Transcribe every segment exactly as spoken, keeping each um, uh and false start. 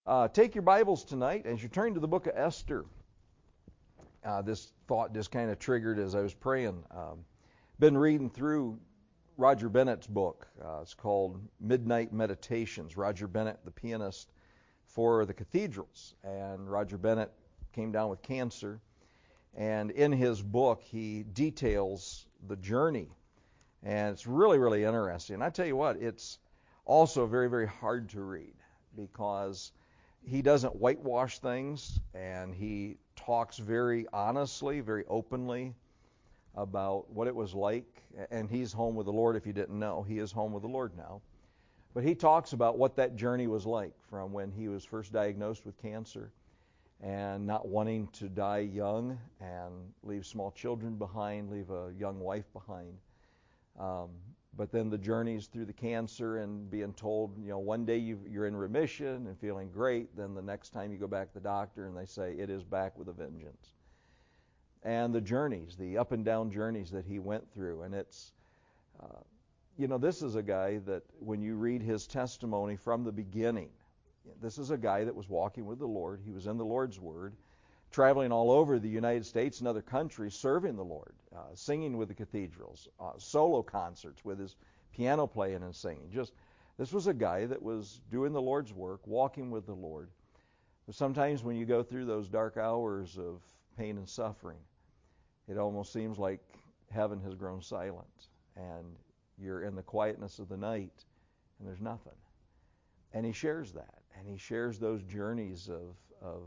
Uh, take your Bibles tonight as you turn to the book of Esther. Uh, this thought just kind of triggered as I was praying. Um, been reading through Roger Bennett's book. Uh, it's called Midnight Meditations. Roger Bennett, the pianist for the Cathedrals. And Roger Bennett came down with cancer. And in his book, he details the journey. And it's really, really interesting. And I tell you what, it's also very, very hard to read because he doesn't whitewash things, and he talks very honestly, very openly about what it was like. And he's home with the Lord, if you didn't know. He is home with the Lord now. But he talks about what that journey was like from when he was first diagnosed with cancer and not wanting to die young and leave small children behind, leave a young wife behind. Um, But then the journeys through the cancer and being told, you know, one day you, you're in remission and feeling great. Then the next time you go back to the doctor and they say it is back with a vengeance. And the journeys, the up and down journeys that he went through. And it's, uh, you know, this is a guy that when you read his testimony from the beginning, this is a guy that was walking with the Lord. He was in the Lord's Word, traveling all over the United States and other countries, serving the Lord, uh, singing with the cathedrals, uh, solo concerts with his piano playing and singing. Just this was a guy that was doing the Lord's work, walking with the Lord. But sometimes when you go through those dark hours of pain and suffering, it almost seems like heaven has grown silent, and you're in the quietness of the night, and there's nothing. And he shares that, and he shares those journeys of of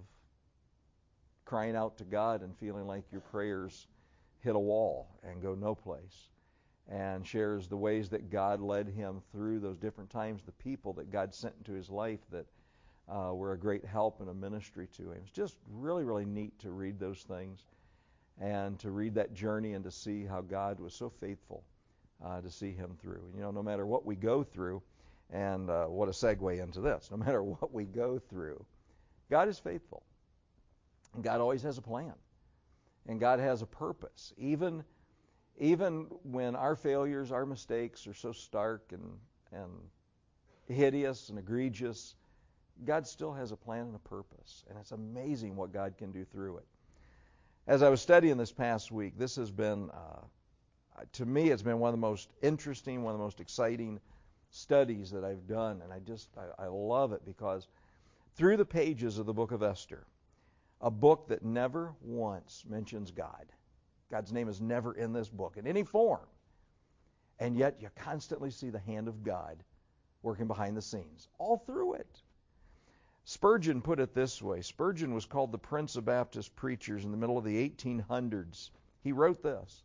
crying out to God and feeling like your prayers hit a wall and go no place, and shares the ways that God led him through those different times, the people that God sent into his life that uh, were a great help and a ministry to him. It's just really, really neat to read those things and to read that journey and to see how God was so faithful uh, to see him through. And, you know, no matter what we go through, and uh, what a segue into this, no matter what we go through, God is faithful. God always has a plan, and God has a purpose. Even, even when our failures, our mistakes are so stark and, and hideous and egregious, God still has a plan and a purpose, and it's amazing what God can do through it. As I was studying this past week, this has been, uh, to me, it's been one of the most interesting, one of the most exciting studies that I've done, and I just, I, I love it because through the pages of the book of Esther, a book that never once mentions God. God's name is never in this book in any form. And yet you constantly see the hand of God working behind the scenes, all through it. Spurgeon put it this way. Spurgeon was called the Prince of Baptist Preachers in the middle of the eighteen hundreds. He wrote this.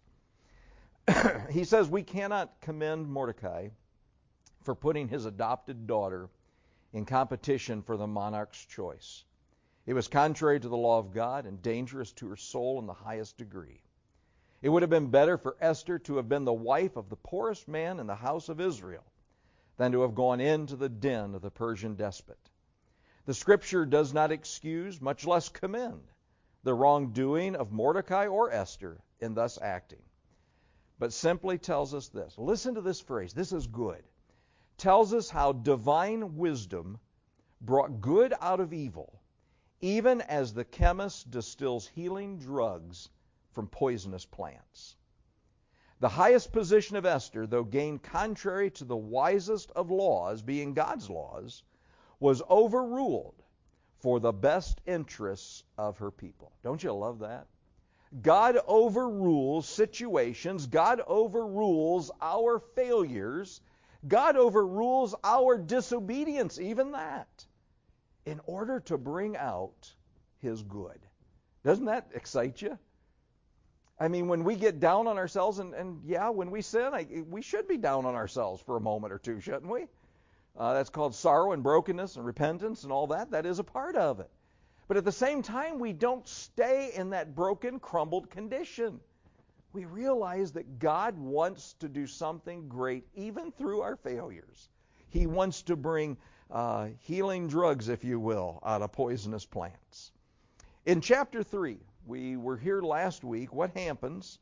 He says, "We cannot commend Mordecai for putting his adopted daughter in competition for the monarch's choice. It was contrary to the law of God and dangerous to her soul in the highest degree. It would have been better for Esther to have been the wife of the poorest man in the house of Israel than to have gone into the den of the Persian despot. The Scripture does not excuse, much less commend, the wrongdoing of Mordecai or Esther in thus acting, but simply tells us this." Listen to this phrase. This is good. Tells us how divine wisdom brought good out of evil, even as the chemist distills healing drugs from poisonous plants. The highest position of Esther, though gained contrary to the wisest of laws, being God's laws, was overruled for the best interests of her people. Don't you love that? God overrules situations. God overrules our failures. God overrules our disobedience, even that, in order to bring out His good. Doesn't that excite you? I mean, when we get down on ourselves, and, and yeah, when we sin, I, we should be down on ourselves for a moment or two, shouldn't we? Uh, that's called sorrow and brokenness and repentance and all that. That is a part of it. But at the same time, we don't stay in that broken, crumbled condition. We realize that God wants to do something great even through our failures. He wants to bring uh, healing drugs, if you will, out of poisonous plants. In chapter three, we were here last week. What happens?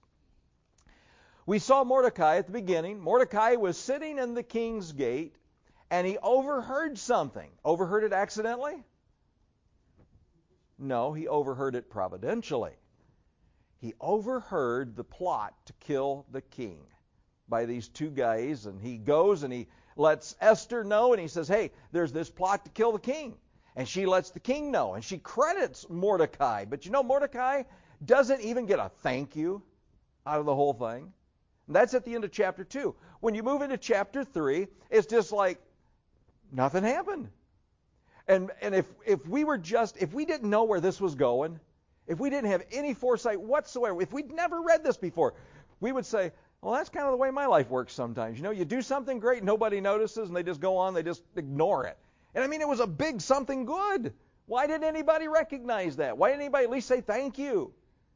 We saw Mordecai at the beginning. Mordecai was sitting in the king's gate, and he overheard something. Overheard it accidentally? No, he overheard it providentially. He overheard the plot to kill the king by these two guys, and he goes and he lets Esther know, and he says, hey, there's this plot to kill the king. And she lets the king know, and she credits Mordecai. But you know, Mordecai doesn't even get a thank you out of the whole thing. And that's at the end of chapter two. When you move into chapter three, it's just like nothing happened. And and if if we were just, if we didn't know where this was going, if we didn't have any foresight whatsoever, if we'd never read this before, we would say, well, that's kind of the way my life works sometimes. You know, you do something great, nobody notices, and they just go on, they just ignore it. And I mean, it was a big something good. Why didn't anybody recognize that? Why didn't anybody at least say thank you?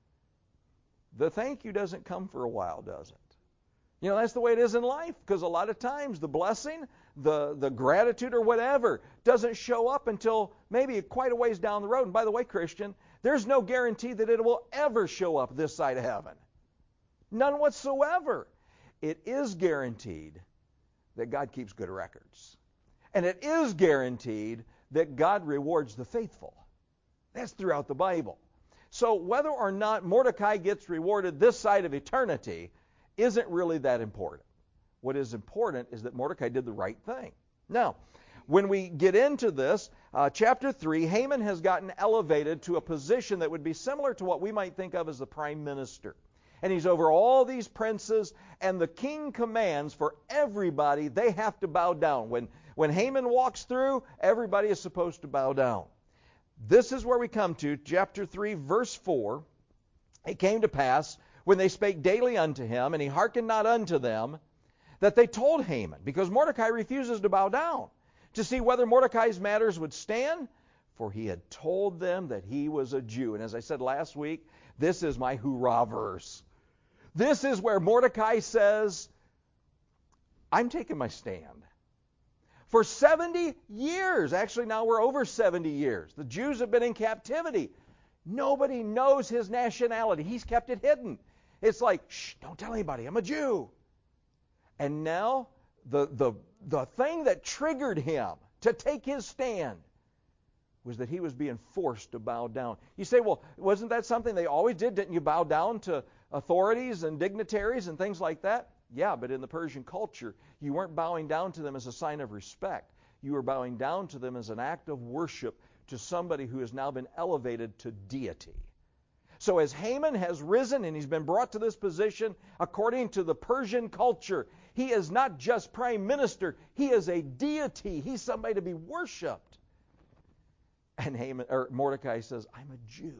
The thank you doesn't come for a while, does it? You know, that's the way it is in life, because a lot of times the blessing, the, the gratitude or whatever doesn't show up until maybe quite a ways down the road. And by the way, Christian, there's no guarantee that it will ever show up this side of heaven. None whatsoever. It is guaranteed that God keeps good records. And it is guaranteed that God rewards the faithful. That's throughout the Bible. So whether or not Mordecai gets rewarded this side of eternity isn't really that important. What is important is that Mordecai did the right thing. Now, when we get into this, uh, chapter three, Haman has gotten elevated to a position that would be similar to what we might think of as the prime minister. And he's over all these princes, and the king commands for everybody, they have to bow down. When, when Haman walks through, everybody is supposed to bow down. This is where we come to, chapter three, verse four. It came to pass, when they spake daily unto him, and he hearkened not unto them, that they told Haman, because Mordecai refuses to bow down, to see whether Mordecai's matters would stand, for he had told them that he was a Jew. And as I said last week, this is my hoorah verse. This is where Mordecai says, I'm taking my stand. For seventy years, actually now we're over seventy years, the Jews have been in captivity. Nobody knows his nationality. He's kept it hidden. It's like, shh, don't tell anybody, I'm a Jew. And now, the, the, the thing that triggered him to take his stand was that he was being forced to bow down. You say, well, wasn't that something they always did? Didn't you bow down to authorities and dignitaries and things like that? Yeah, but in the Persian culture, you weren't bowing down to them as a sign of respect. You were bowing down to them as an act of worship to somebody who has now been elevated to deity. So as Haman has risen and he's been brought to this position, according to the Persian culture, he is not just prime minister, he is a deity. He's somebody to be worshipped. And Haman, or Mordecai says, I'm a Jew.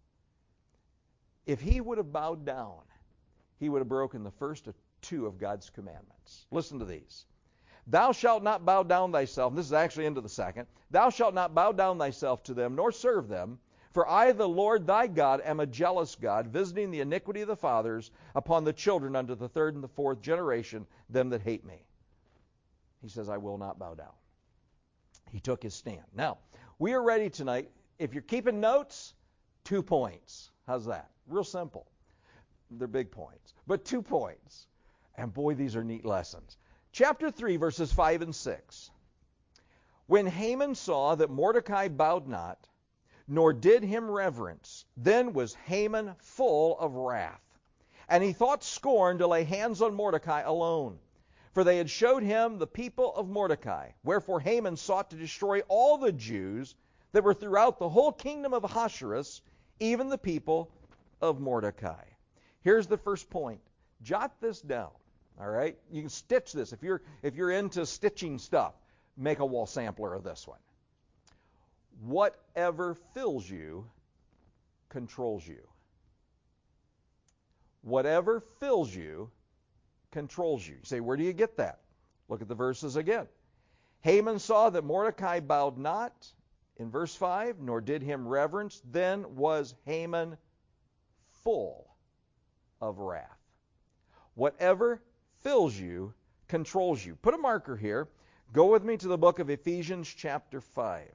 If he would have bowed down, he would have broken the first of two of God's commandments. Listen to these. Thou shalt not bow down thyself, and this is actually into the second, thou shalt not bow down thyself to them, nor serve them, for I, the Lord thy God, am a jealous God, visiting the iniquity of the fathers upon the children unto the third and the fourth generation, them that hate me. He says, I will not bow down. He took his stand. Now, we are ready tonight. If you're keeping notes, two points. How's that? Real simple. They're big points, but two points. And boy, these are neat lessons. Chapter three, verses five and six. When Haman saw that Mordecai bowed not, nor did him reverence, then was Haman full of wrath. And he thought scorn to lay hands on Mordecai alone. For they had showed him the people of Mordecai. Wherefore Haman sought to destroy all the Jews that were throughout the whole kingdom of Ahasuerus, even the people of Mordecai. Here's the first point. Jot this down. All right? You can stitch this. If you're, if you're into stitching stuff, make a wall sampler of this one. Whatever fills you controls you. Whatever fills you controls you. You say, where do you get that? Look at the verses again. Haman saw that Mordecai bowed not, in verse five, nor did him reverence. Then was Haman full of wrath. Whatever fills you controls you. Put a marker here. Go with me to the book of Ephesians chapter five.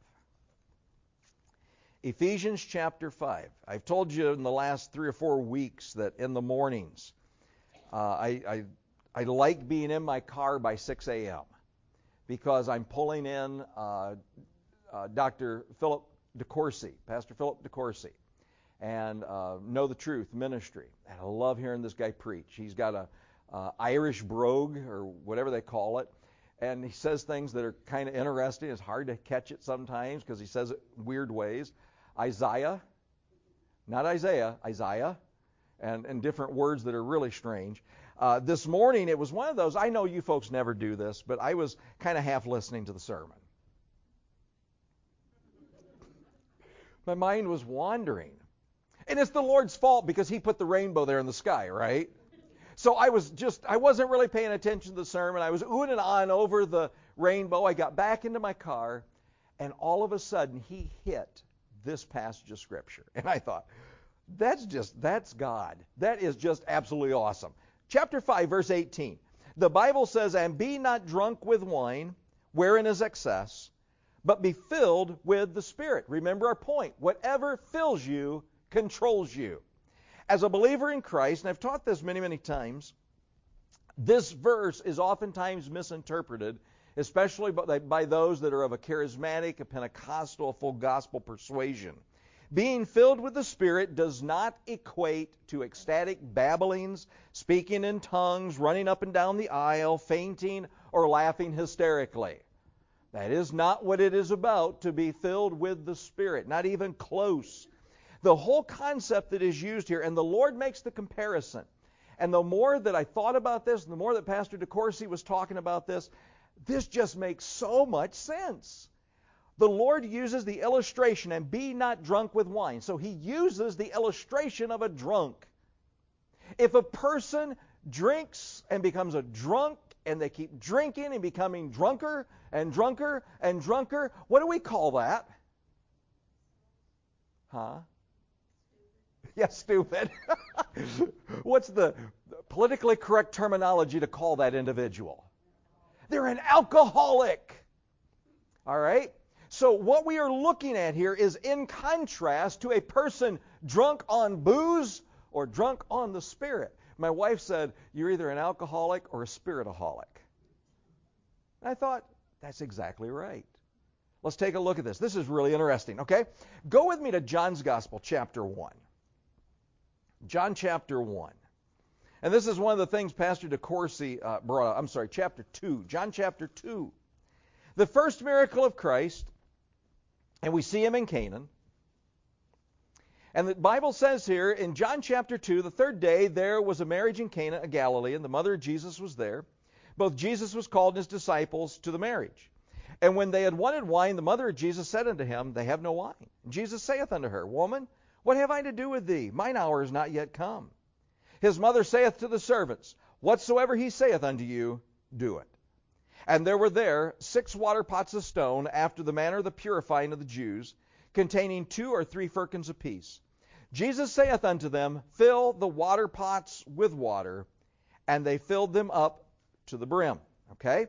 Ephesians chapter five. I've told you in the last three or four weeks that in the mornings, uh, I, I, I like being in my car by six a.m. because I'm pulling in uh, uh, Doctor Philip DeCourcy, Pastor Philip DeCourcy, and uh, Know the Truth Ministry. And I love hearing this guy preach. He's got a uh, Irish brogue, or whatever they call it, and he says things that are kind of interesting. It's hard to catch it sometimes because he says it in weird ways. Isaiah, not Isaiah, Isaiah, and, and different words that are really strange. Uh, this morning, it was one of those, I know you folks never do this, but I was kind of half listening to the sermon. My mind was wandering. And it's the Lord's fault because He put the rainbow there in the sky, right? So I was just, I wasn't really paying attention to the sermon. I was oohing and ahhing over the rainbow. I got back into my car, and all of a sudden, He hit this passage of Scripture. And I thought, that's just, that's God. That is just absolutely awesome. Chapter five, verse eighteen. The Bible says, "And be not drunk with wine, wherein is excess, but be filled with the Spirit." Remember our point. Whatever fills you controls you. As a believer in Christ, and I've taught this many, many times, this verse is oftentimes misinterpreted, especially by, by those that are of a charismatic, a Pentecostal, a full gospel persuasion. Being filled with the Spirit does not equate to ecstatic babblings, speaking in tongues, running up and down the aisle, fainting, or laughing hysterically. That is not what it is about to be filled with the Spirit, not even close. The whole concept that is used here, and the Lord makes the comparison. And the more that I thought about this, and the more that Pastor DeCourcy was talking about this, this just makes so much sense. The Lord uses the illustration, "and be not drunk with wine." So He uses the illustration of a drunk. If a person drinks and becomes a drunk, and they keep drinking and becoming drunker and drunker and drunker, what do we call that? Huh? Yeah, stupid. What's the politically correct terminology to call that individual? They're an alcoholic. All right? So what we are looking at here is in contrast to a person drunk on booze or drunk on the Spirit. My wife said, "You're either an alcoholic or a spiritaholic." And I thought, that's exactly right. Let's take a look at this. This is really interesting, okay? Go with me to John's Gospel, chapter one. John chapter one. And this is one of the things Pastor DeCourcy uh, brought up. I'm sorry, chapter two. John chapter two. The first miracle of Christ, and we see Him in Canaan. And the Bible says here in John chapter two, the third day, there was a marriage in Cana of Galilee, and the mother of Jesus was there. Both Jesus was called and His disciples to the marriage. And when they had wanted wine, the mother of Jesus said unto Him, They have no wine. And Jesus saith unto her, Woman, what have I to do with thee? Mine hour is not yet come. His mother saith to the servants, Whatsoever He saith unto you, do it. And there were there six water pots of stone, after the manner of the purifying of the Jews, containing two or three firkins apiece. Jesus saith unto them, Fill the water pots with water. And they filled them up to the brim. Okay?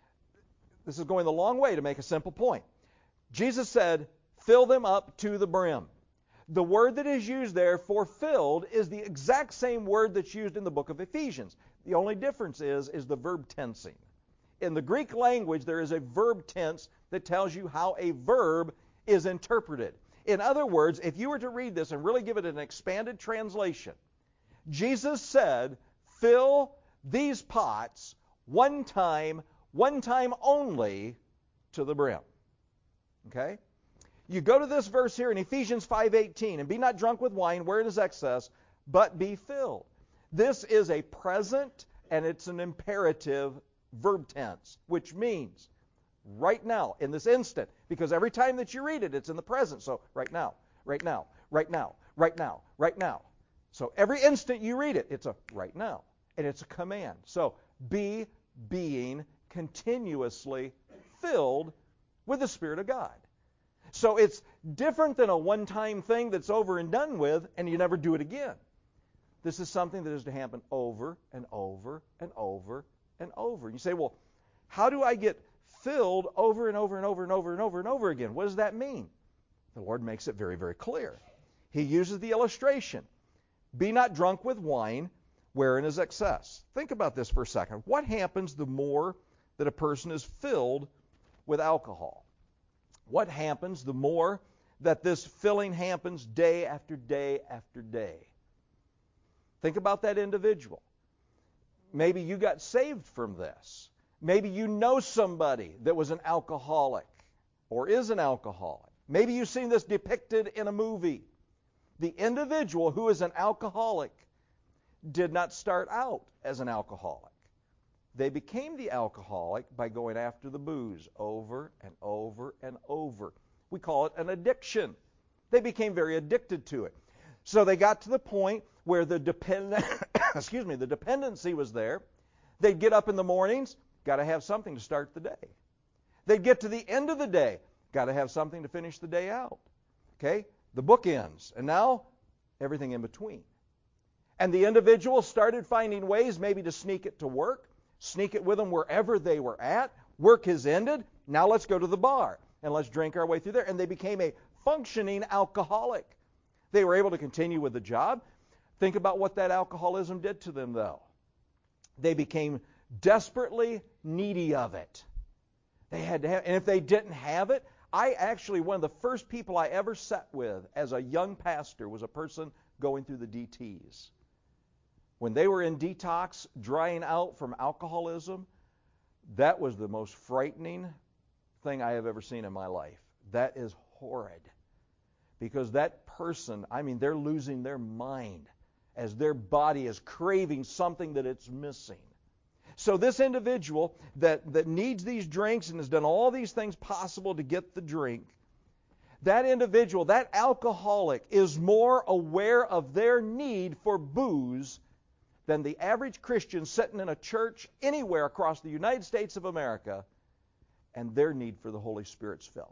This is going the long way to make a simple point. Jesus said, Fill them up to the brim. The word that is used there for filled is the exact same word that's used in the book of Ephesians. The only difference is, is the verb tensing. In the Greek language, there is a verb tense that tells you how a verb is interpreted. In other words, if you were to read this and really give it an expanded translation, Jesus said, fill these pots one time, one time only, to the brim. Okay? You go to this verse here in Ephesians five eighteen, and be not drunk with wine wherein is excess, but be filled. This is a present and it's an imperative verb tense, which means right now, in this instant, because every time that you read it, it's in the present. So right now, right now, right now, right now, right now. So every instant you read it, it's a right now, and it's a command. So be being continuously filled with the Spirit of God. So it's different than a one-time thing that's over and done with, and you never do it again. This is something that is to happen over and over and over and over. You say, well, how do I get filled over and over and over and over and over and over again? What does that mean? The Lord makes it very, very clear. He uses the illustration. Be not drunk with wine, wherein is excess. Think about this for a second. What happens the more that a person is filled with alcohol? What happens the more that this filling happens day after day after day. Think about that individual. Maybe you got saved from this. Maybe you know somebody that was an alcoholic or is an alcoholic. Maybe you've seen this depicted in a movie. The individual who is an alcoholic did not start out as an alcoholic. They became the alcoholic by going after the booze over and over and over. We call it an addiction. They became very addicted to it. So they got to the point where the depend excuse me, the dependency was there. They'd get up in the mornings, got to have something to start the day. They'd get to the end of the day, got to have something to finish the day out. Okay? The book ends. And now, everything in between. And the individual started finding ways maybe to sneak it to work, sneak it with them wherever they were at. Work has ended. Now let's go to the bar and let's drink our way through there. And they became a functioning alcoholic. They were able to continue with the job. Think about what that alcoholism did to them, though. They became desperately needy of it. They had to have, and if they didn't have it, I actually, one of the first people I ever sat with as a young pastor was a person going through the D Ts. When they were in detox, drying out from alcoholism, that was the most frightening thing I have ever seen in my life. That is horrid. Because that person, I mean, they're losing their mind as their body is craving something that it's missing. So this individual that, that needs these drinks and has done all these things possible to get the drink, that individual, that alcoholic, is more aware of their need for booze than the average Christian sitting in a church anywhere across the United States of America and their need for the Holy Spirit's filling.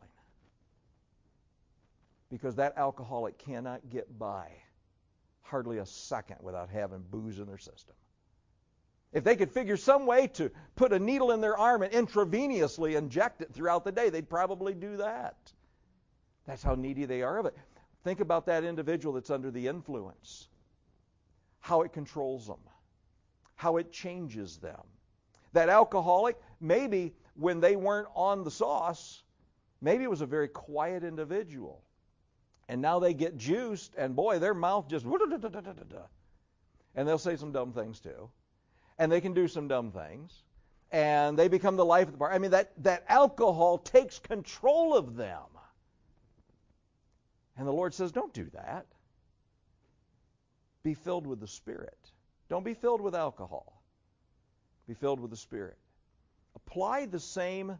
Because that alcoholic cannot get by hardly a second without having booze in their system. If they could figure some way to put a needle in their arm and intravenously inject it throughout the day, they'd probably do that. That's how needy they are of it. Think about that individual that's under the influence. How it controls them. How it changes them. That alcoholic, maybe when they weren't on the sauce, maybe it was a very quiet individual. And now they get juiced, and boy, their mouth just... And they'll say some dumb things too. And they can do some dumb things. And they become the life of the party. I mean, that, that alcohol takes control of them. And the Lord says, don't do that. Be filled with the Spirit. Don't be filled with alcohol. Be filled with the Spirit. Apply the same, uh,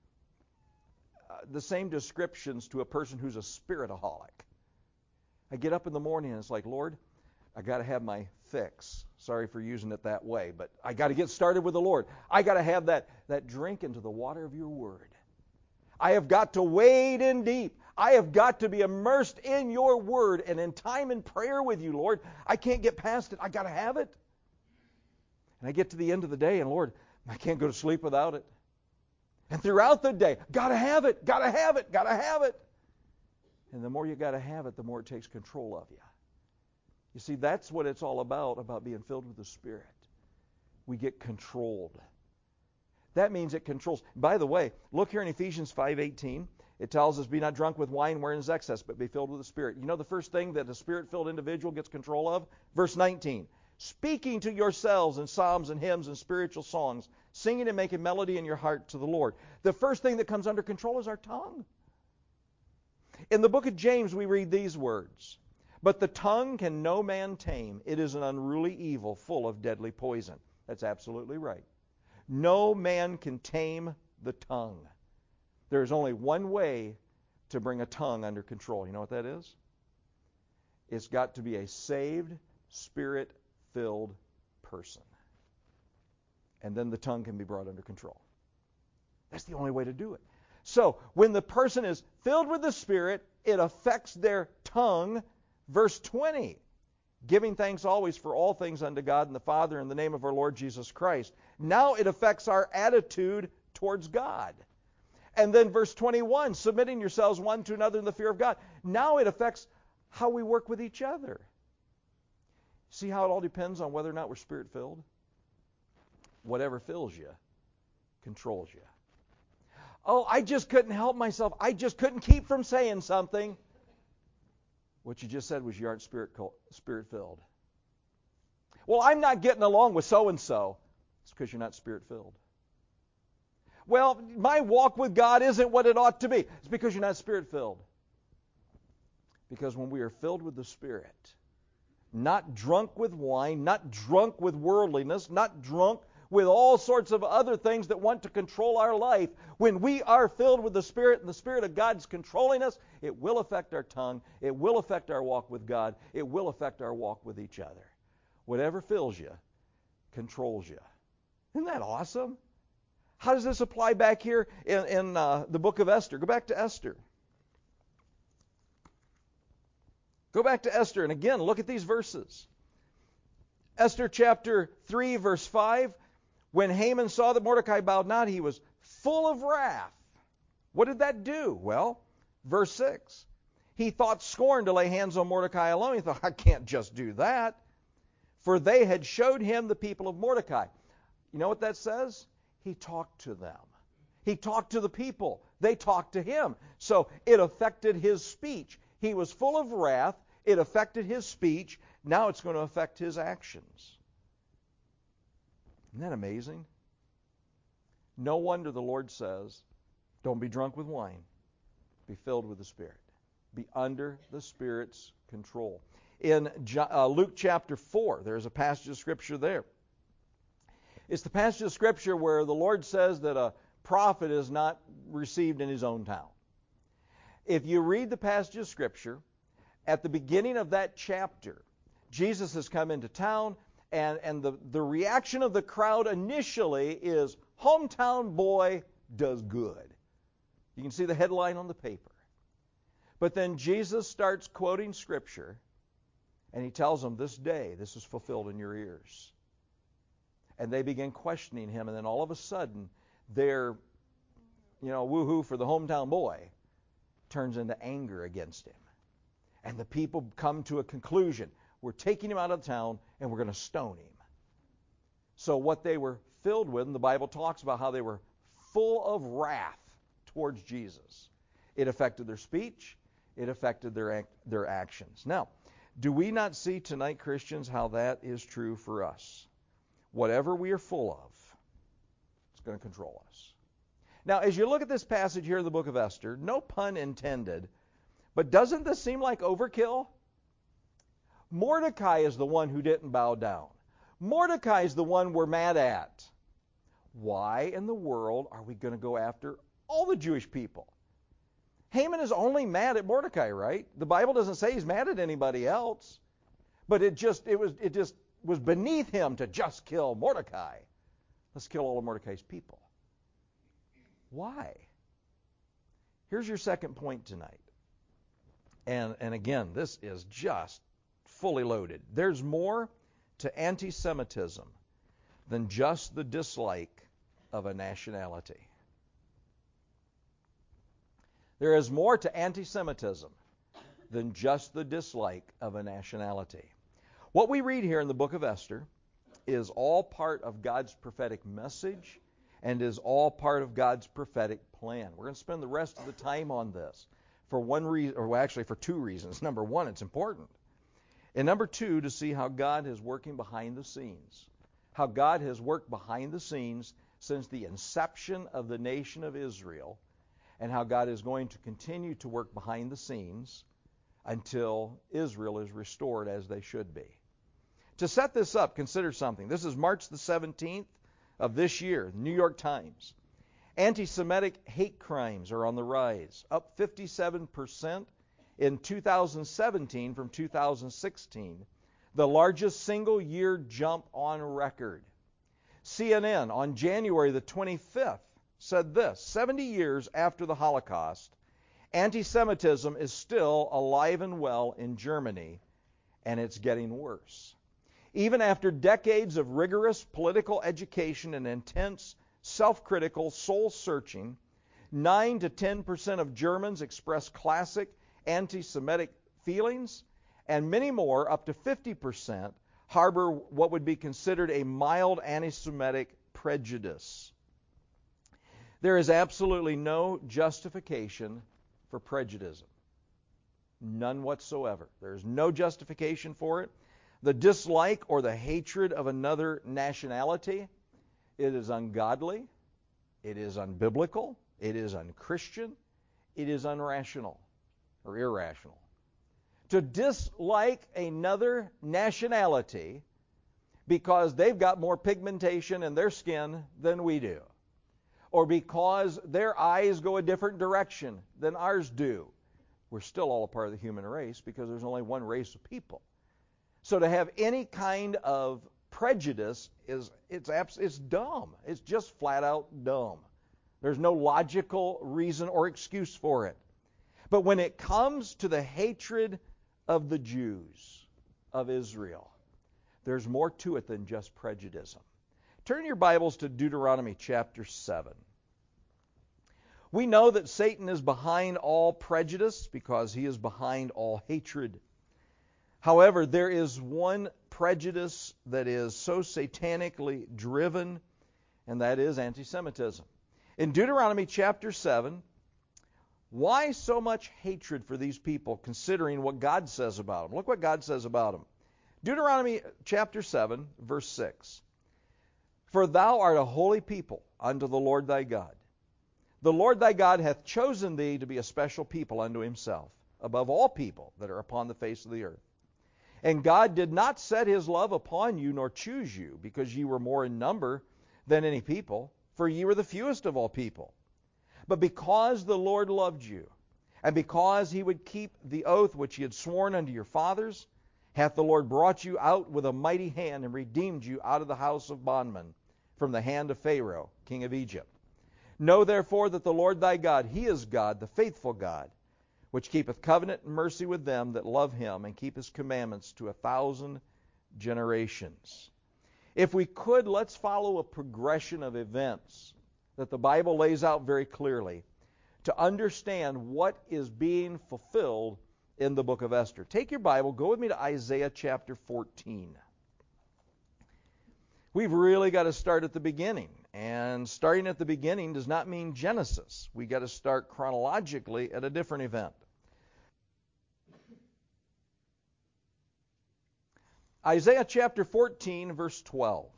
the same descriptions to a person who's a spiritaholic. I get up in the morning and it's like, Lord, I got to have my fix. Sorry for using it that way, but I got to get started with the Lord. I got to have that, that drink into the water of your Word. I have got to wade in deep. I have got to be immersed in your Word and in time and prayer with you, Lord. I can't get past it. I got to have it. And I get to the end of the day, and Lord, I can't go to sleep without it. And throughout the day, got to have it, got to have it, got to have it. And the more you got to have it, the more it takes control of you. You see, that's what it's all about, about being filled with the Spirit. We get controlled. That means it controls. By the way, look here in Ephesians five eighteen. It tells us, be not drunk with wine wherein is excess, but be filled with the Spirit. You know the first thing that a Spirit-filled individual gets control of? Verse nineteen. Speaking to yourselves in psalms and hymns and spiritual songs, singing and making melody in your heart to the Lord. The first thing that comes under control is our tongue. In the book of James, we read these words. But the tongue can no man tame. It is an unruly evil full of deadly poison. That's absolutely right. No man can tame the tongue. There is only one way to bring a tongue under control. You know what that is? It's got to be a saved, Spirit-filled person. And then the tongue can be brought under control. That's the only way to do it. So, when the person is filled with the Spirit, it affects their tongue. Verse twenty, giving thanks always for all things unto God and the Father in the name of our Lord Jesus Christ. Now it affects our attitude towards God. And then verse twenty-one, submitting yourselves one to another in the fear of God. Now it affects how we work with each other. See how it all depends on whether or not we're Spirit-filled? Whatever fills you controls you. Oh, I just couldn't help myself. I just couldn't keep from saying something. What you just said was you aren't spirit spirit filled. Well, I'm not getting along with so and so. It's because you're not spirit filled. Well, my walk with God isn't what it ought to be. It's because you're not spirit filled. Because when we are filled with the Spirit, not drunk with wine, not drunk with worldliness, not drunk with all sorts of other things that want to control our life, when we are filled with the Spirit and the Spirit of God is controlling us, it will affect our tongue, it will affect our walk with God, it will affect our walk with each other. Whatever fills you controls you. Isn't that awesome? How does this apply back here in, in uh, the book of Esther? Go back to Esther. Go back to Esther, and again, look at these verses. Esther chapter three, verse five. When Haman saw that Mordecai bowed not, he was full of wrath. What did that do? Well, verse six. He thought scorn to lay hands on Mordecai alone. He thought, I can't just do that. For they had showed him the people of Mordecai. You know what that says? He talked to them. He talked to the people. They talked to him. So it affected his speech. He was full of wrath. It affected his speech. Now it's going to affect his actions. Isn't that amazing? No wonder the Lord says, don't be drunk with wine. Be filled with the Spirit. Be under the Spirit's control. In uh, Luke chapter four, there's a passage of Scripture there. It's the passage of Scripture where the Lord says that a prophet is not received in his own town. If you read the passage of Scripture, at the beginning of that chapter, Jesus has come into town, and, and the, the reaction of the crowd initially is, hometown boy does good. You can see the headline on the paper. But then Jesus starts quoting Scripture, and he tells them, this day, this is fulfilled in your ears. And they begin questioning him, and then all of a sudden, their, you know, woohoo for the hometown boy turns into anger against him. And the people come to a conclusion. We're taking him out of town, and we're going to stone him. So what they were filled with, and the Bible talks about how they were full of wrath towards Jesus. It affected their speech. It affected their act, their actions. Now, do we not see tonight, Christians, how that is true for us? Whatever we are full of, it's going to control us. Now, as you look at this passage here in the book of Esther, no pun intended, but doesn't this seem like overkill? Mordecai is the one who didn't bow down. Mordecai is the one we're mad at. Why in the world are we going to go after all the Jewish people? Haman is only mad at Mordecai, right? The Bible doesn't say he's mad at anybody else. But it just it was it just was beneath him to just kill Mordecai. Let's kill all of Mordecai's people. Why? Here's your second point tonight. And and again, this is just fully loaded. There's more to anti-Semitism than just the dislike of a nationality. There is more to anti-Semitism than just the dislike of a nationality. What we read here in the book of Esther is all part of God's prophetic message and is all part of God's prophetic plan. We're going to spend the rest of the time on this for one reason, or actually for two reasons. Number one, it's important. And number two, to see how God is working behind the scenes. How God has worked behind the scenes since the inception of the nation of Israel, and how God is going to continue to work behind the scenes until Israel is restored as they should be. To set this up, consider something. This is March the seventeenth of this year, New York Times. Anti-Semitic hate crimes are on the rise, up fifty-seven percent in two thousand seventeen from two thousand sixteen, the largest single-year jump on record. C N N on January the twenty-fifth said this, seventy years after the Holocaust, anti-Semitism is still alive and well in Germany, and it's getting worse. Even after decades of rigorous political education and intense self-critical soul-searching, nine to ten percent of Germans express classic anti-Semitic feelings, and many more, up to fifty percent, harbor what would be considered a mild anti-Semitic prejudice. There is absolutely no justification for prejudice. None whatsoever. There's no justification for it. The dislike or the hatred of another nationality, it is ungodly, it is unbiblical, it is unchristian, it is unrational or irrational. To dislike another nationality because they've got more pigmentation in their skin than we do, or because their eyes go a different direction than ours do. We're still all a part of the human race because there's only one race of people. So to have any kind of prejudice is it's abs- it's dumb. It's just flat out dumb. There's no logical reason or excuse for it. But when it comes to the hatred of the Jews of Israel, there's more to it than just prejudice. Turn your Bibles to Deuteronomy chapter seven. We know that Satan is behind all prejudice because he is behind all hatred. However, there is one prejudice that is so satanically driven, and that is anti-Semitism. In Deuteronomy chapter seven, why so much hatred for these people considering what God says about them? Look what God says about them. Deuteronomy chapter seven, verse six. For thou art a holy people unto the Lord thy God. The Lord thy God hath chosen thee to be a special people unto himself, above all people that are upon the face of the earth. And God did not set his love upon you, nor choose you, because ye were more in number than any people, for ye were the fewest of all people. But because the Lord loved you, and because he would keep the oath which he had sworn unto your fathers, hath the Lord brought you out with a mighty hand, and redeemed you out of the house of bondmen, from the hand of Pharaoh, king of Egypt. Know therefore that the Lord thy God, he is God, the faithful God, which keepeth covenant and mercy with them that love him, and keep his commandments to a thousand generations. If we could, let's follow a progression of events that the Bible lays out very clearly to understand what is being fulfilled in the book of Esther. Take your Bible, go with me to Isaiah chapter fourteen. We've really got to start at the beginning. And starting at the beginning does not mean Genesis. We've got to start chronologically at a different event. Isaiah chapter fourteen, verse twelve.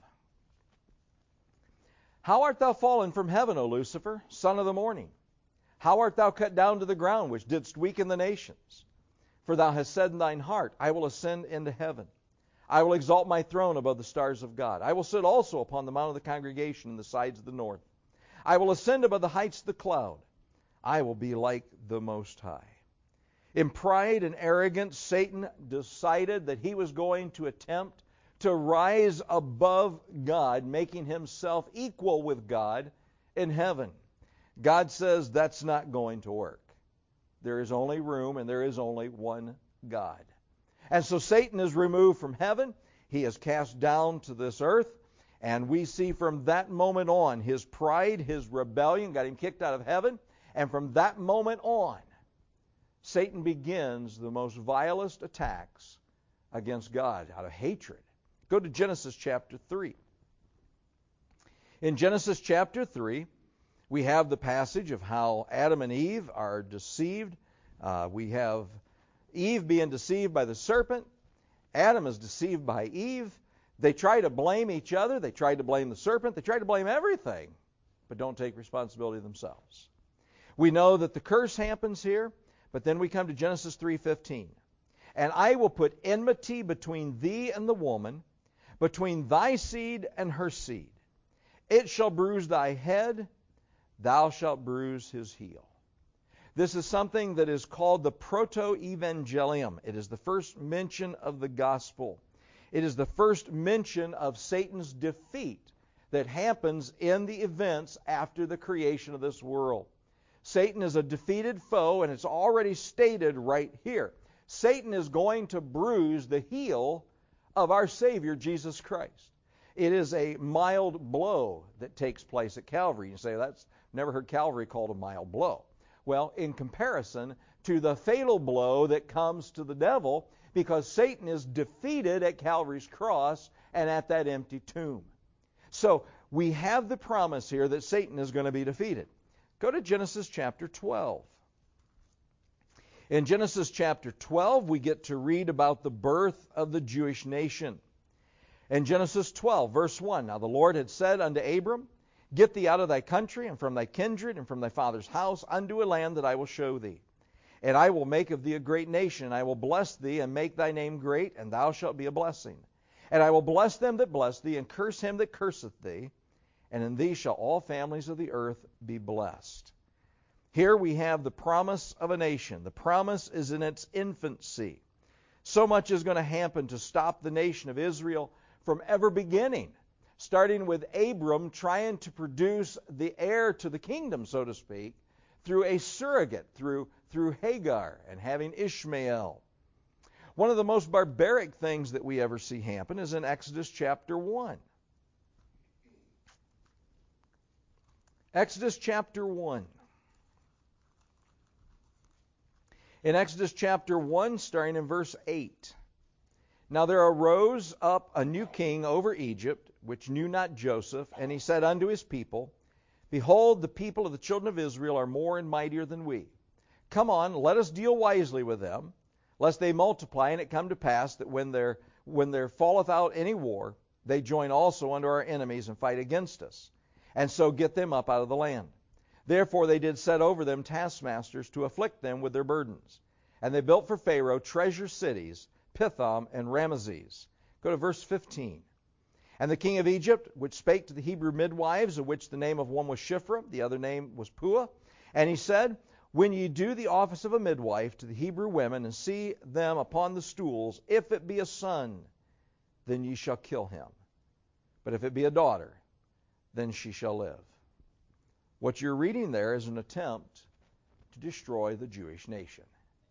How art thou fallen from heaven, O Lucifer, son of the morning? How art thou cut down to the ground, which didst weaken the nations? For thou hast said in thine heart, I will ascend into heaven. I will exalt my throne above the stars of God. I will sit also upon the mount of the congregation in the sides of the north. I will ascend above the heights of the cloud. I will be like the Most High. In pride and arrogance, Satan decided that he was going to attempt to rise above God, making himself equal with God in heaven. God says that's not going to work. There is only room and there is only one God. And so Satan is removed from heaven. He is cast down to this earth. And we see from that moment on, his pride, his rebellion got him kicked out of heaven. And from that moment on, Satan begins the most vilest attacks against God out of hatred. Go to Genesis chapter three. In Genesis chapter three, we have the passage of how Adam and Eve are deceived. Uh, we have Eve being deceived by the serpent. Adam is deceived by Eve. They try to blame each other. They try to blame the serpent. They try to blame everything, but don't take responsibility themselves. We know that the curse happens here, but then we come to Genesis three fifteen. And I will put enmity between thee and the woman, between thy seed and her seed. It shall bruise thy head, thou shalt bruise his heel. This is something that is called the proto-evangelium. It is the first mention of the gospel. It is the first mention of Satan's defeat that happens in the events after the creation of this world. Satan is a defeated foe, and it's already stated right here. Satan is going to bruise the heel of our Savior, Jesus Christ. It is a mild blow that takes place at Calvary. You say, that's never heard Calvary called a mild blow. Well, in comparison to the fatal blow that comes to the devil, because Satan is defeated at Calvary's cross and at that empty tomb. So we have the promise here that Satan is going to be defeated. Go to Genesis chapter twelve. In Genesis chapter twelve, we get to read about the birth of the Jewish nation. In Genesis twelve, verse one, now the Lord had said unto Abram, Get thee out of thy country, and from thy kindred, and from thy father's house, unto a land that I will show thee. And I will make of thee a great nation, and I will bless thee, and make thy name great, and thou shalt be a blessing. And I will bless them that bless thee, and curse him that curseth thee, and in thee shall all families of the earth be blessed. Here we have the promise of a nation. The promise is in its infancy. So much is going to happen to stop the nation of Israel from ever beginning, starting with Abram trying to produce the heir to the kingdom, so to speak, through a surrogate, through, through Hagar, and having Ishmael. One of the most barbaric things that we ever see happen is in Exodus chapter one. Exodus chapter one. In Exodus chapter one, starting in verse eight. Now there arose up a new king over Egypt, which knew not Joseph, and he said unto his people, Behold, the people of the children of Israel are more and mightier than we. Come on, let us deal wisely with them, lest they multiply, and it come to pass that when there when there falleth out any war, they join also unto our enemies and fight against us, and so get them up out of the land. Therefore they did set over them taskmasters to afflict them with their burdens. And they built for Pharaoh treasure cities, Pithom and Ramesses. Go to verse fifteen. And the king of Egypt, which spake to the Hebrew midwives, of which the name of one was Shiphrah, the other name was Puah, and he said, When ye do the office of a midwife to the Hebrew women, and see them upon the stools, if it be a son, then ye shall kill him. But if it be a daughter, then she shall live. What you're reading there is an attempt to destroy the Jewish nation.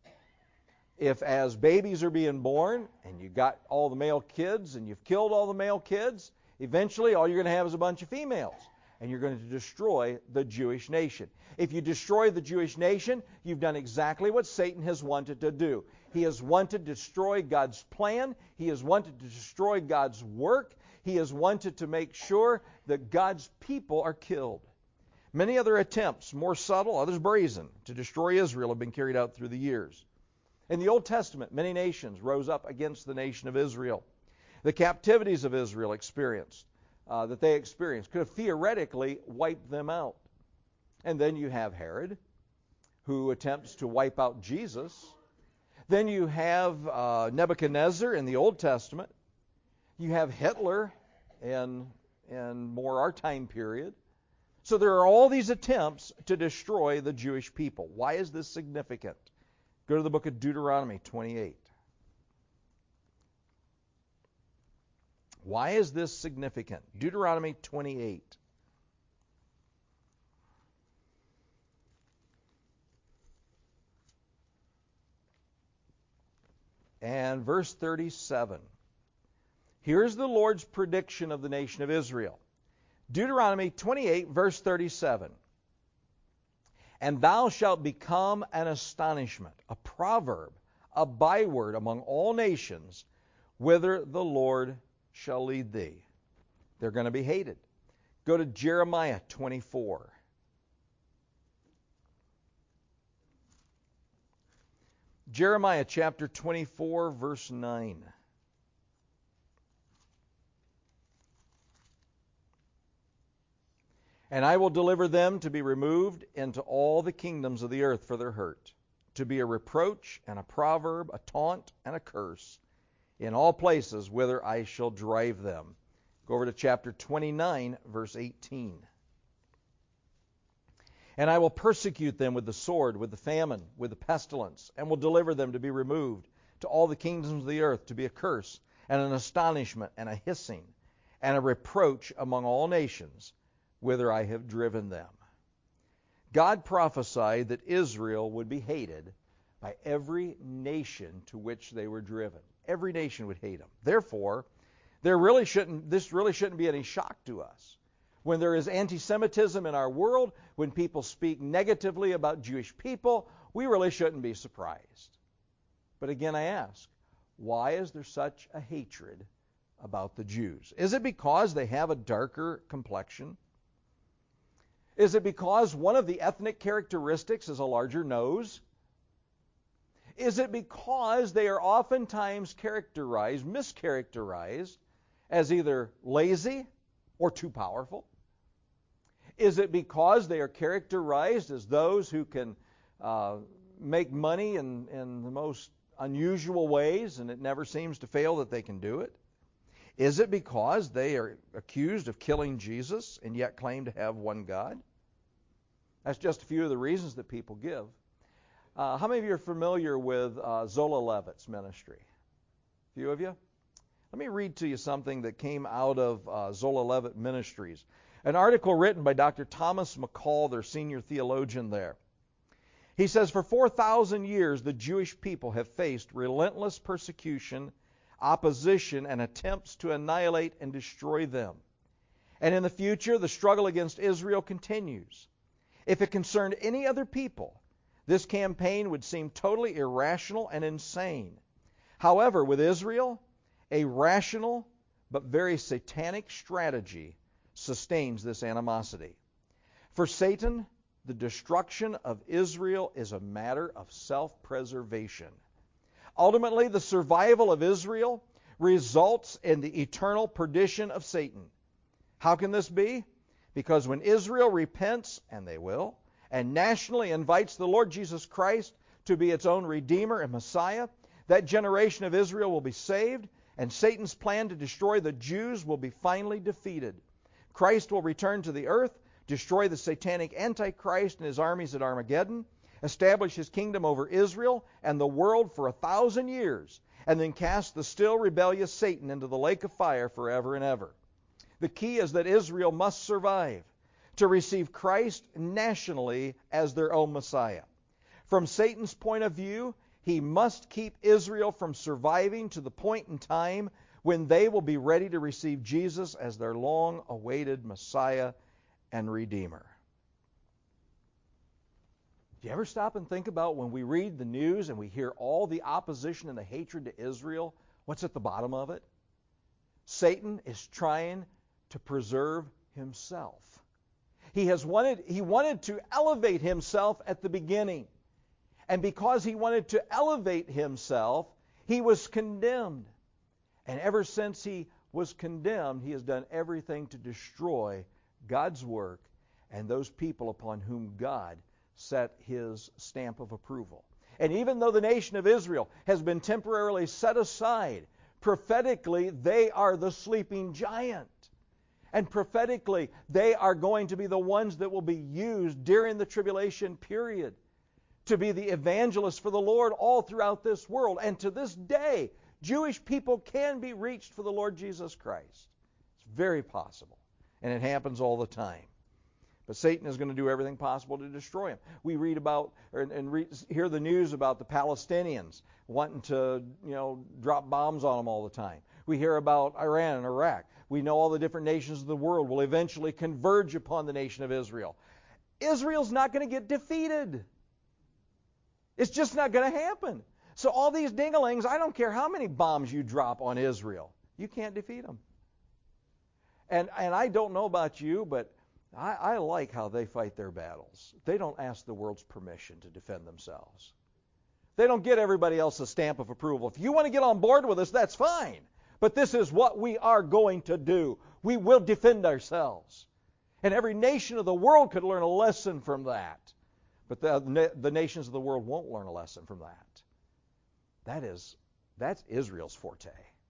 If as babies are being born, and you got all the male kids, and you've killed all the male kids, eventually all you're going to have is a bunch of females, and you're going to destroy the Jewish nation. If you destroy the Jewish nation, you've done exactly what Satan has wanted to do. He has wanted to destroy God's plan. He has wanted to destroy God's work. He has wanted to make sure that God's people are killed. Many other attempts, more subtle, others brazen, to destroy Israel have been carried out through the years. In the Old Testament, many nations rose up against the nation of Israel. The captivities of Israel experienced, uh, that they experienced, could have theoretically wiped them out. And then you have Herod, who attempts to wipe out Jesus. Then you have uh, Nebuchadnezzar in the Old Testament. You have Hitler in, in more our time period. So there are all these attempts to destroy the Jewish people. Why is this significant? Go to the book of Deuteronomy twenty-eight. Why is this significant? Deuteronomy twenty-eight. And verse thirty-seven. Here's the Lord's prediction of the nation of Israel. Deuteronomy twenty-eight, verse thirty-seven. And thou shalt become an astonishment, a proverb, a byword among all nations, whither the Lord shall lead thee. They're going to be hated. Go to Jeremiah twenty-four. Jeremiah chapter twenty-four, verse nine. And I will deliver them to be removed into all the kingdoms of the earth for their hurt, to be a reproach and a proverb, a taunt and a curse, in all places whither I shall drive them. Go over to chapter twenty-nine, verse eighteen. And I will persecute them with the sword, with the famine, with the pestilence, and will deliver them to be removed to all the kingdoms of the earth, to be a curse and an astonishment and a hissing and a reproach among all nations, whither I have driven them. God prophesied that Israel would be hated by every nation to which they were driven. Every nation would hate them. Therefore, there really shouldn't, this really shouldn't be any shock to us. When there is anti-Semitism in our world, when people speak negatively about Jewish people, we really shouldn't be surprised. But again, I ask, why is there such a hatred about the Jews? Is it because they have a darker complexion? Is it because one of the ethnic characteristics is a larger nose? Is it because they are oftentimes characterized, mischaracterized, as either lazy or too powerful? Is it because they are characterized as those who can uh, make money in, in the most unusual ways and it never seems to fail that they can do it? Is it because they are accused of killing Jesus and yet claim to have one God? That's just a few of the reasons that people give. Uh, how many of you are familiar with uh, Zola Levitt's ministry? A few of you? Let me read to you something that came out of uh, Zola Levitt Ministries. An article written by Doctor Thomas McCall, their senior theologian there. He says, for four thousand years, the Jewish people have faced relentless persecution, opposition, and attempts to annihilate and destroy them. And in the future, the struggle against Israel continues. If it concerned any other people, this campaign would seem totally irrational and insane. However, with Israel, a rational but very satanic strategy sustains this animosity. For Satan, the destruction of Israel is a matter of self-preservation. Ultimately, the survival of Israel results in the eternal perdition of Satan. How can this be? Because when Israel repents, and they will, and nationally invites the Lord Jesus Christ to be its own Redeemer and Messiah, that generation of Israel will be saved, and Satan's plan to destroy the Jews will be finally defeated. Christ will return to the earth, destroy the satanic Antichrist and his armies at Armageddon, establish his kingdom over Israel and the world for a thousand years, and then cast the still rebellious Satan into the lake of fire forever and ever. The key is that Israel must survive to receive Christ nationally as their own Messiah. From Satan's point of view, he must keep Israel from surviving to the point in time when they will be ready to receive Jesus as their long-awaited Messiah and Redeemer. Do you ever stop and think about when we read the news and we hear all the opposition and the hatred to Israel, what's at the bottom of it? Satan is trying to preserve himself. He has wanted, he wanted to elevate himself at the beginning. And because he wanted to elevate himself, he was condemned. And ever since he was condemned, he has done everything to destroy God's work and those people upon whom God set his stamp of approval. And even though the nation of Israel has been temporarily set aside, prophetically they are the sleeping giant. And prophetically, they are going to be the ones that will be used during the tribulation period to be the evangelists for the Lord all throughout this world. And to this day, Jewish people can be reached for the Lord Jesus Christ. It's very possible. And it happens all the time. But Satan is going to do everything possible to destroy him. We read about and read, hear the news about the Palestinians wanting to, you know, drop bombs on them all the time. We hear about Iran and Iraq. We know all the different nations of the world will eventually converge upon the nation of Israel. Israel's not going to get defeated. It's just not going to happen. So all these dingalings, I don't care how many bombs you drop on Israel, you can't defeat them. And and I don't know about you, but I, I like how they fight their battles. They don't ask the world's permission to defend themselves. They don't get everybody else's stamp of approval. If you want to get on board with us, that's fine. But this is what we are going to do. We will defend ourselves. And every nation of the world could learn a lesson from that. But the, the nations of the world won't learn a lesson from that. That is, that's Israel's forte.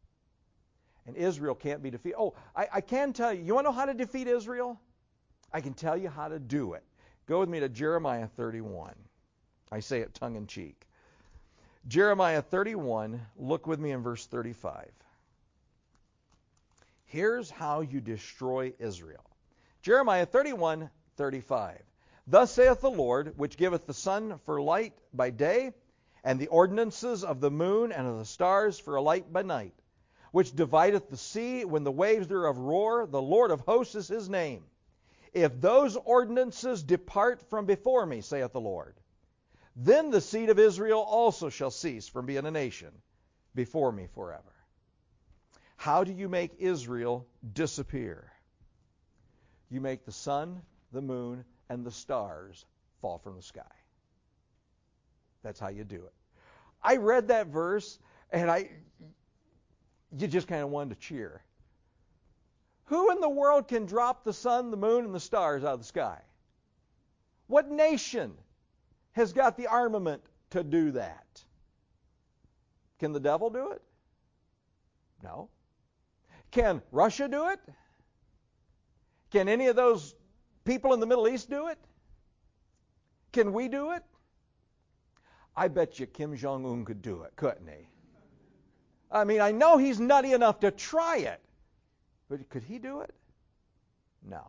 And Israel can't be defeated. Oh, I, I can tell you, you want to know how to defeat Israel? I can tell you how to do it. Go with me to Jeremiah thirty-one. I say it tongue in cheek. Jeremiah thirty-one, look with me in verse thirty-five. Here's how you destroy Israel. Jeremiah thirty-one, thirty-five. Thus saith the Lord, which giveth the sun for light by day, and the ordinances of the moon and of the stars for a light by night, which divideth the sea when the waves thereof roar, the Lord of hosts is his name. If those ordinances depart from before me, saith the Lord, then the seed of Israel also shall cease from being a nation before me forever. How do you make Israel disappear? You make the sun, the moon, and the stars fall from the sky. That's how you do it. I read that verse, and I, you just kind of wanted to cheer. Who in the world can drop the sun, the moon, and the stars out of the sky? What nation has got the armament to do that? Can the devil do it? No. Can Russia do it? Can any of those people in the Middle East do it? Can we do it? I bet you Kim Jong-un could do it, couldn't he? I mean, I know he's nutty enough to try it, but could he do it? No.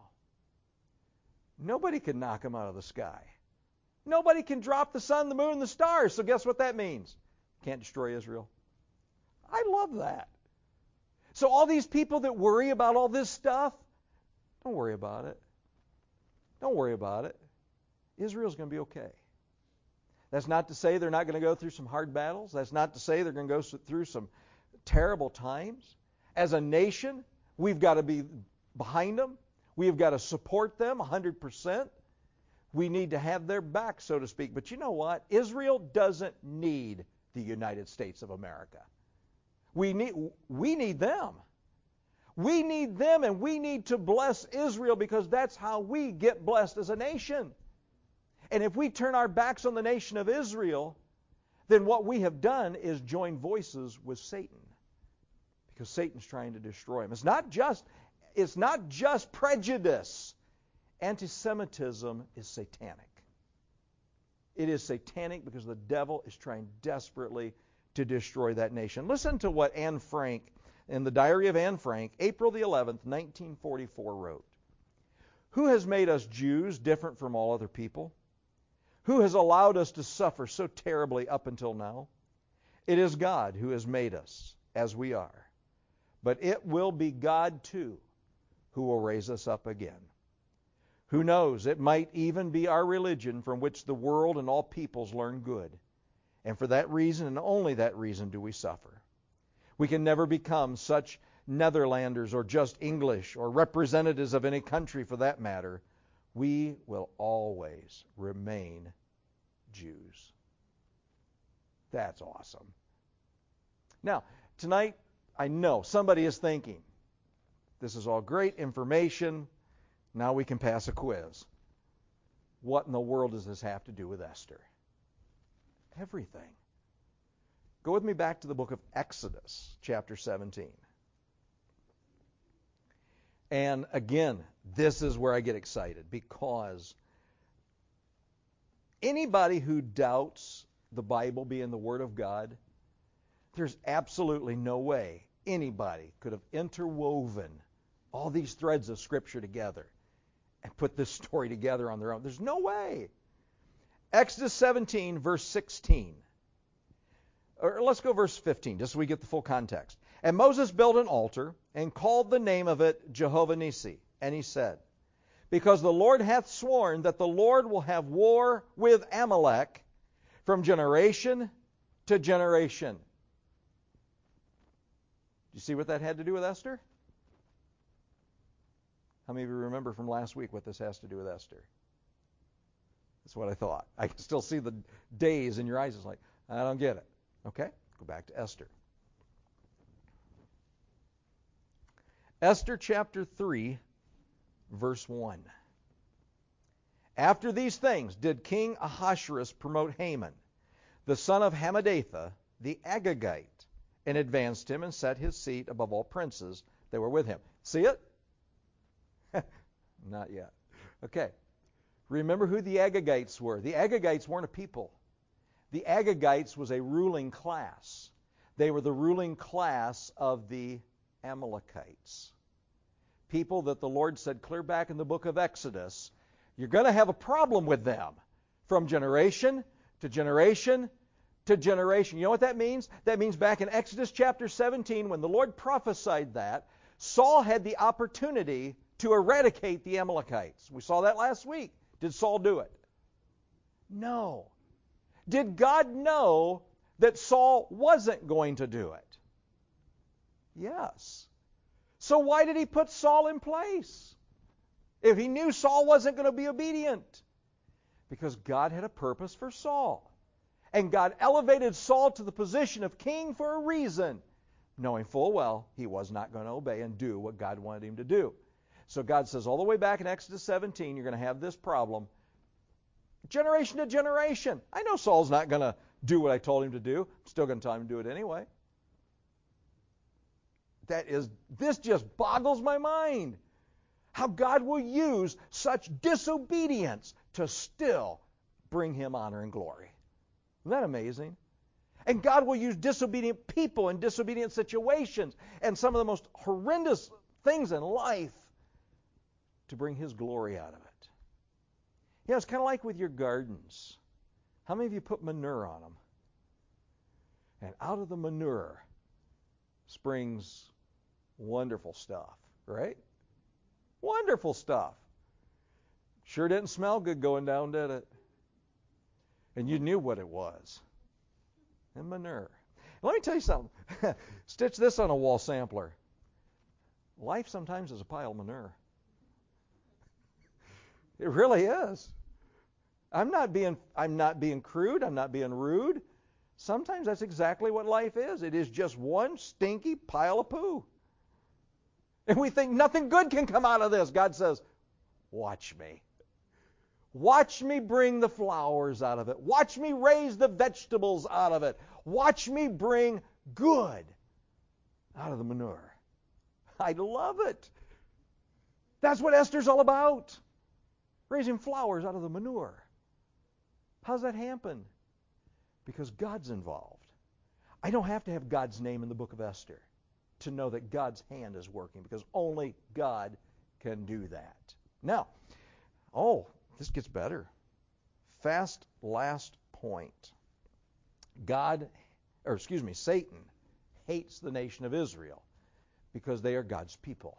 Nobody can knock him out of the sky. Nobody can drop the sun, the moon, and the stars. So guess what that means? Can't destroy Israel. I love that. So all these people that worry about all this stuff, don't worry about it. Don't worry about it. Israel's going to be okay. That's not to say they're not going to go through some hard battles. That's not to say they're going to go through some terrible times. As a nation, we've got to be behind them. We've got to support them one hundred percent. We need to have their back, so to speak. But you know what? Israel doesn't need the United States of America. We need, we need them. We need them, and we need to bless Israel because that's how we get blessed as a nation. And if we turn our backs on the nation of Israel, then what we have done is join voices with Satan, because Satan's trying to destroy him. It's not just, it's not just prejudice. Anti-Semitism is satanic. It is satanic because the devil is trying desperately to destroy that nation. Listen to what Anne Frank, in the Diary of Anne Frank, April the eleventh, nineteen forty-four, wrote. Who has made us Jews different from all other people? Who has allowed us to suffer so terribly up until now? It is God who has made us as we are. But it will be God, too, who will raise us up again. Who knows, it might even be our religion from which the world and all peoples learn good. And for that reason, and only that reason, do we suffer. We can never become such Netherlanders or just English or representatives of any country for that matter. We will always remain Jews. That's awesome. Now, tonight, I know somebody is thinking, this is all great information. Now we can pass a quiz. What in the world does this have to do with Esther? Everything. Go with me back to the book of Exodus, chapter seventeen. And again, this is where I get excited, because anybody who doubts the Bible being the Word of God, there's absolutely no way anybody could have interwoven all these threads of Scripture together and put this story together on their own. There's no way. Exodus seventeen, verse sixteen. Or let's go verse fifteen, just so we get the full context. And Moses built an altar and called the name of it Jehovah Nissi. And he said, because the Lord hath sworn that the Lord will have war with Amalek from generation to generation. Do you see what that had to do with Esther? How many of you remember from last week what this has to do with Esther? That's what I thought. I can still see the daze in your eyes. It's like, I don't get it. Okay, go back to Esther. Esther chapter three, verse one. After these things did King Ahasuerus promote Haman, the son of Hammedatha, the Agagite, and advanced him and set his seat above all princes that were with him. See it? Not yet. Okay. Remember who the Agagites were. The Agagites weren't a people. The Agagites was a ruling class. They were the ruling class of the Amalekites. People that the Lord said clear back in the book of Exodus, you're going to have a problem with them from generation to generation to generation. You know what that means? That means back in Exodus chapter seventeen, when the Lord prophesied that, Saul had the opportunity to eradicate the Amalekites. We saw that last week. Did Saul do it? No. Did God know that Saul wasn't going to do it? Yes. So why did he put Saul in place if he knew Saul wasn't going to be obedient? Because God had a purpose for Saul. And God elevated Saul to the position of king for a reason, knowing full well he was not going to obey and do what God wanted him to do. So God says all the way back in Exodus seventeen, you're going to have this problem. Generation to generation. I know Saul's not going to do what I told him to do. I'm still going to tell him to do it anyway. That is, this just boggles my mind. How God will use such disobedience to still bring him honor and glory. Isn't that amazing? And God will use disobedient people in disobedient situations and some of the most horrendous things in life to bring his glory out of it. Yeah, it's kind of like with your gardens. How many of you put manure on them? And out of the manure springs wonderful stuff, right? Wonderful stuff. Sure didn't smell good going down, did it? And you knew what it was. And manure. Let me tell you something. Stitch this on a wall sampler. Life sometimes is a pile of manure. It really is. I'm not being I'm not being crude, I'm not being rude. Sometimes that's exactly what life is. It is just one stinky pile of poo. And we think nothing good can come out of this. God says, watch me. Watch me bring the flowers out of it. Watch me raise the vegetables out of it. Watch me bring good out of the manure. I love it. That's what Esther's all about. Raising flowers out of the manure. How's that happen? Because God's involved. I don't have to have God's name in the book of Esther to know that God's hand is working, because only God can do that. Now, oh, this gets better. Fast last point. God, or excuse me, Satan hates the nation of Israel because they are God's people.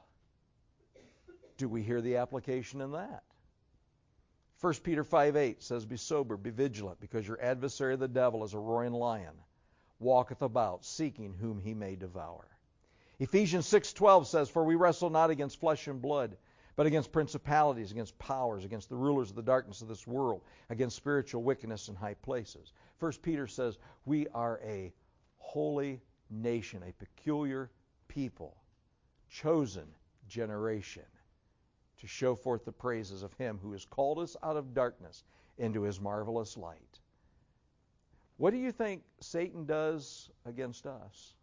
Do we hear the application in that? First Peter five eight says, be sober, be vigilant, because your adversary the devil is a roaring lion, walketh about, seeking whom he may devour. Ephesians six twelve says, for we wrestle not against flesh and blood, but against principalities, against powers, against the rulers of the darkness of this world, against spiritual wickedness in high places. First Peter says, we are a holy nation, a peculiar people, chosen generation, to show forth the praises of him who has called us out of darkness into his marvelous light. What do you think Satan does against us?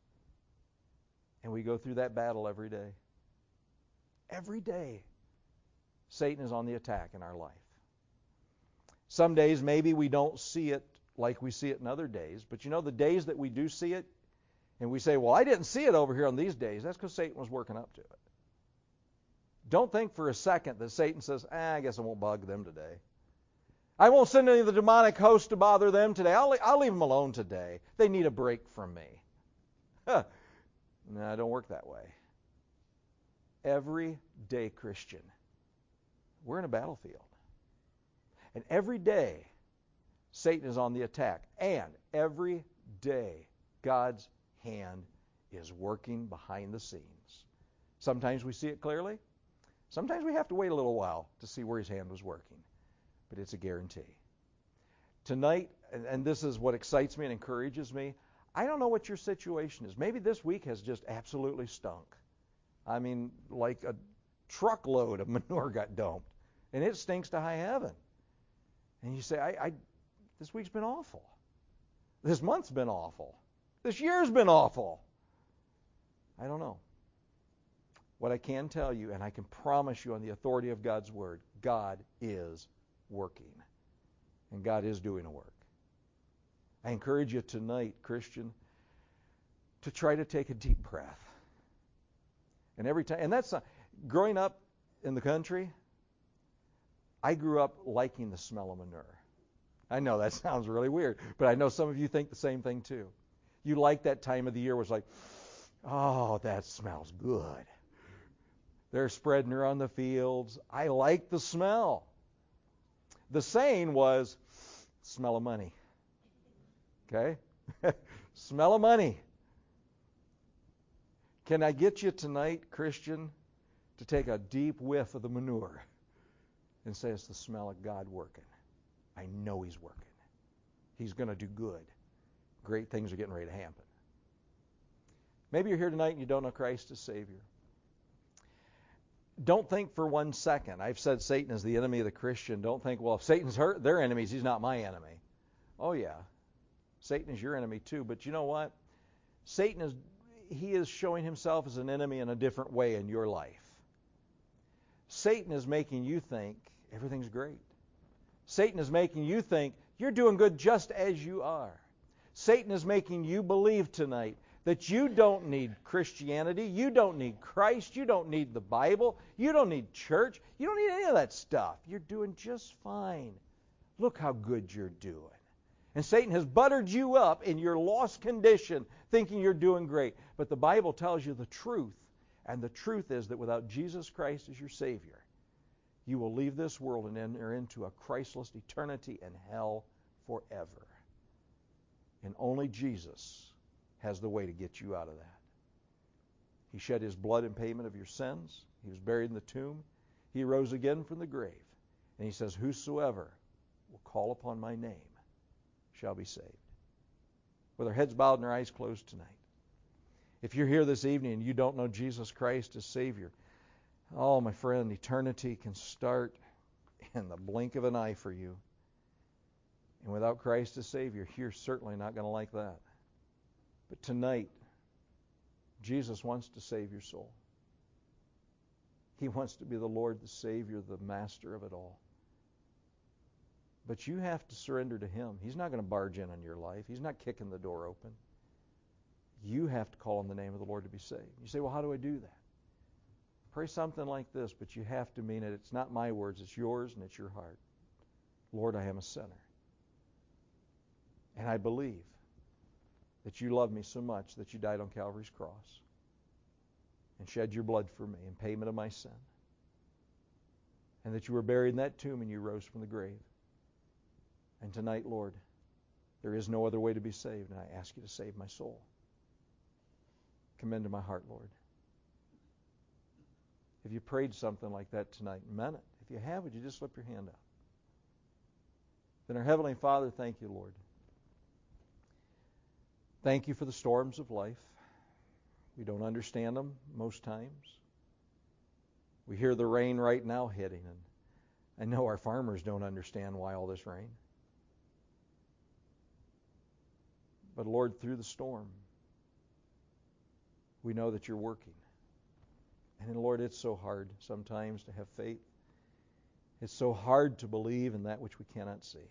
And we go through that battle every day. Every day, Satan is on the attack in our life. Some days maybe we don't see it like we see it in other days, but you know, the days that we do see it, and we say, well, I didn't see it over here on these days, that's because Satan was working up to it. Don't think for a second that Satan says, ah, I guess I won't bug them today. I won't send any of the demonic hosts to bother them today. I'll, I'll leave them alone today. They need a break from me. Huh. No, it don't work that way. Every day, Christian, we're in a battlefield. And every day, Satan is on the attack. And every day, God's hand is working behind the scenes. Sometimes we see it clearly. Sometimes we have to wait a little while to see where his hand was working. But it's a guarantee. Tonight, and, and this is what excites me and encourages me, I don't know what your situation is. Maybe this week has just absolutely stunk. I mean, like a truckload of manure got dumped. And it stinks to high heaven. And you say, I, I this week's been awful. This month's been awful. This year's been awful. I don't know. What I can tell you, and I can promise you on the authority of God's word, God is working. And God is doing a work. I encourage you tonight, Christian, to try to take a deep breath. And every time, and that's not, growing up in the country, I grew up liking the smell of manure. I know that sounds really weird, but I know some of you think the same thing too. You like that time of the year where it's like, oh, that smells good. They're spreading her on the fields. I like the smell. The saying was, smell of money. Okay? Smell of money. Can I get you tonight, Christian, to take a deep whiff of the manure and say it's the smell of God working? I know he's working. He's going to do good. Great things are getting ready to happen. Maybe you're here tonight and you don't know Christ as Savior. Don't think for one second. I've said Satan is the enemy of the Christian. Don't think, well, if Satan's hurt their enemies, he's not my enemy. Oh, yeah. Satan is your enemy too. But you know what? Satan is, he is showing himself as an enemy in a different way in your life. Satan is making you think everything's great. Satan is making you think you're doing good just as you are. Satan is making you believe tonight that you don't need Christianity, you don't need Christ, you don't need the Bible, you don't need church, you don't need any of that stuff. You're doing just fine. Look how good you're doing. And Satan has buttered you up in your lost condition, thinking you're doing great. But the Bible tells you the truth. And the truth is that without Jesus Christ as your Savior, you will leave this world and enter into a Christless eternity in hell forever. And only Jesus has the way to get you out of that. He shed His blood in payment of your sins. He was buried in the tomb. He rose again from the grave. And He says, whosoever will call upon my name shall be saved. With our heads bowed and our eyes closed tonight. If you're here this evening and you don't know Jesus Christ as Savior, oh, my friend, eternity can start in the blink of an eye for you. And without Christ as Savior, you're certainly not going to like that. But tonight, Jesus wants to save your soul. He wants to be the Lord, the Savior, the Master of it all. But you have to surrender to Him. He's not going to barge in on your life. He's not kicking the door open. You have to call on the name of the Lord to be saved. You say, well, how do I do that? Pray something like this, but you have to mean it. It's not my words. It's yours and it's your heart. Lord, I am a sinner. And I believe that you love me so much that you died on Calvary's cross and shed your blood for me in payment of my sin. And that you were buried in that tomb and you rose from the grave. And tonight, Lord, there is no other way to be saved, and I ask you to save my soul. Come into my heart, Lord. If you prayed something like that tonight, meant it. If you have, would you just slip your hand up? Then our Heavenly Father, thank you, Lord. Thank you for the storms of life. We don't understand them most times. We hear the rain right now hitting, and I know our farmers don't understand why all this rain. But Lord, through the storm, we know that you're working. And Lord, it's so hard sometimes to have faith. It's so hard to believe in that which we cannot see.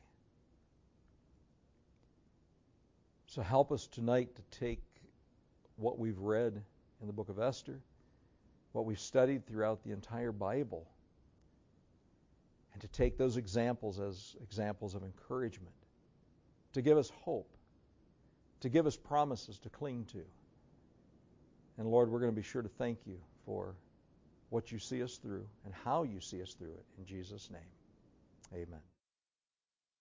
So help us tonight to take what we've read in the book of Esther, what we've studied throughout the entire Bible, and to take those examples as examples of encouragement, to give us hope, to give us promises to cling to. And Lord, we're going to be sure to thank you for what you see us through and how you see us through it. In Jesus' name, amen.